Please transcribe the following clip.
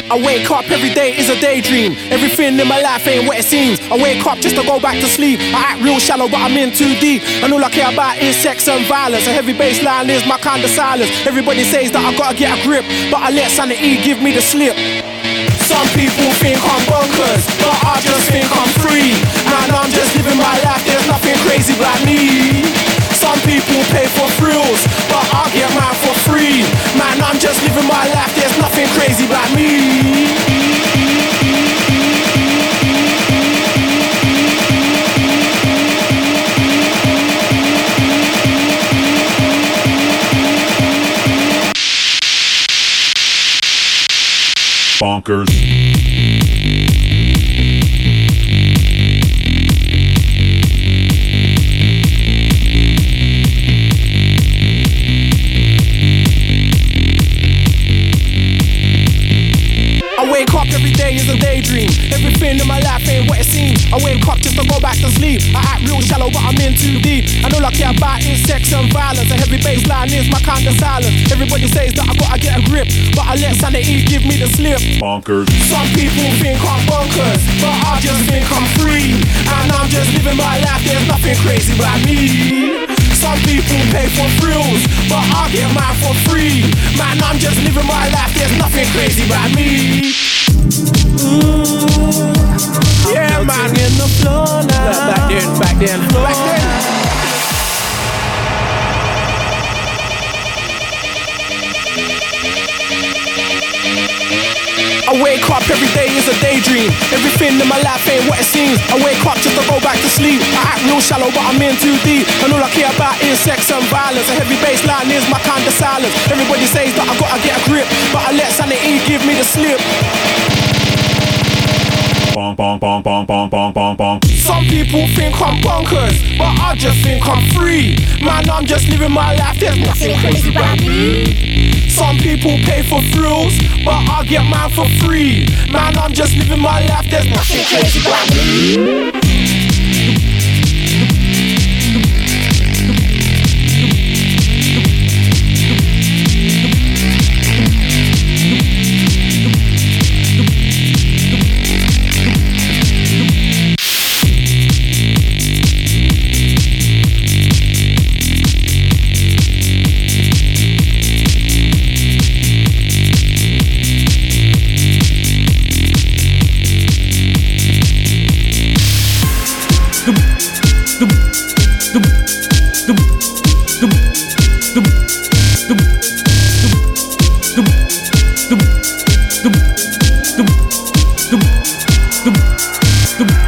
I wake up every day is a daydream. Everything in my life ain't what it seems. I wake up just to go back to sleep. I act real shallow but I'm in too deep. And all I care about is sex and violence. A heavy bass line is my kind of silence. Everybody says that I gotta get a grip, but I let sanity give me the slip. Some people think I'm bonkers, but I just think I'm free. Man, I'm just living my life, there's nothing crazy about me. Some people pay for thrills, but I get mine for free. Man, I'm just living my life, there's nothing crazy about me. Bonkers. I wake up every day is a daydream. Everything in my life ain't what it seems. I wake up just to go back to sleep. I act real shallow but I'm in too deep. And all I care about is sex and violence. A heavy bass line is my kind of silence. Everybody says that I gotta get a grip, but I let sanity give me the slip. Bonkers. Some people think I'm bonkers, but I just think I'm free. And I'm just living my life, there's nothing crazy about me. Some people pay for thrills, but I get mine for free. Man, I'm just living my life, there's nothing crazy about me. Yeah, man, in the floor now. Back then. I wake up every day is a daydream. Everything in my life ain't what it seems. I wake up just to go back to sleep. I act real shallow but I'm in too deep. And all I care about is sex and violence. A heavy bass line is my kind of silence. Everybody says that I gotta get a grip, but I let sanity give me the slip. Bonk, bonk, bonk, bonk, bonk, bonk, bonk, bonk. Some people think I'm bonkers, but I just think I'm free. Man, I'm just living my life, there's nothing crazy about me. Some people pay for thrills, but I get mine for free. Man, I'm just living my life, there's nothing crazy about me. The